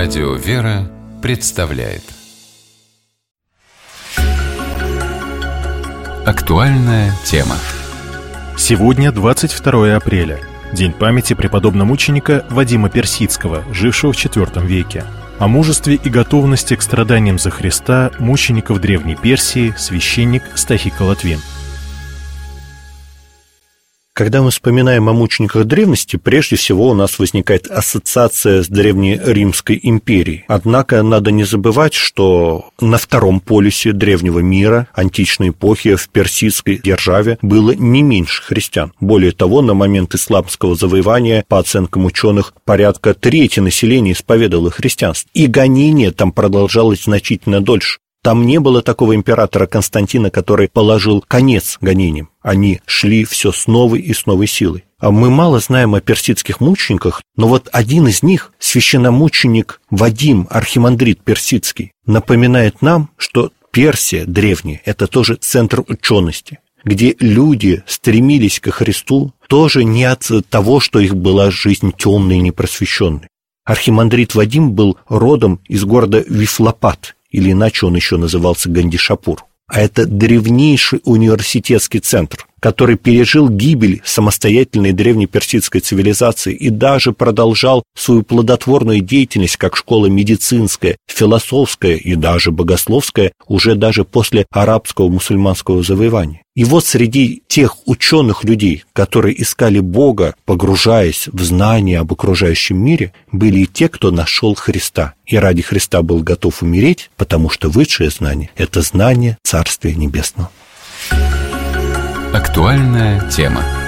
Радио «Вера» представляет актуальная тема. Сегодня 22 апреля, день памяти преподобно-мученика Вадима Персидского, жившего в IV веке. О мужестве и готовности к страданиям за Христа мучеников Древней Персии священник Стахий Колотвин. Когда мы вспоминаем о мучениках древности, прежде всего у нас возникает ассоциация с Древней Римской империей. Однако надо не забывать, что на втором полюсе древнего мира, античной эпохи, в персидской державе было не меньше христиан. Более того, на момент исламского завоевания, по оценкам ученых, порядка трети населения исповедовало христианство. И гонение там продолжалось значительно дольше. Там не было такого императора Константина, который положил конец гонениям. Они шли все с новой и с новой силой. А мы мало знаем о персидских мучениках, но вот один из них, священномученик Вадим, архимандрит персидский, напоминает нам, что Персия древняя – это тоже центр учености, где люди стремились ко Христу тоже не от того, что их была жизнь темной и непросвещенной. Архимандрит Вадим был родом из города Вифлопат, или иначе он еще назывался Гандишапур. А это древнейший университетский центр, который пережил гибель самостоятельной древнеперсидской цивилизации и даже продолжал свою плодотворную деятельность как школа медицинская, философская и даже богословская уже даже после арабского мусульманского завоевания. И вот среди тех ученых людей, которые искали Бога, погружаясь в знания об окружающем мире, были и те, кто нашел Христа. И ради Христа был готов умереть, потому что высшее знание – это знание Царствия Небесного. Актуальная тема.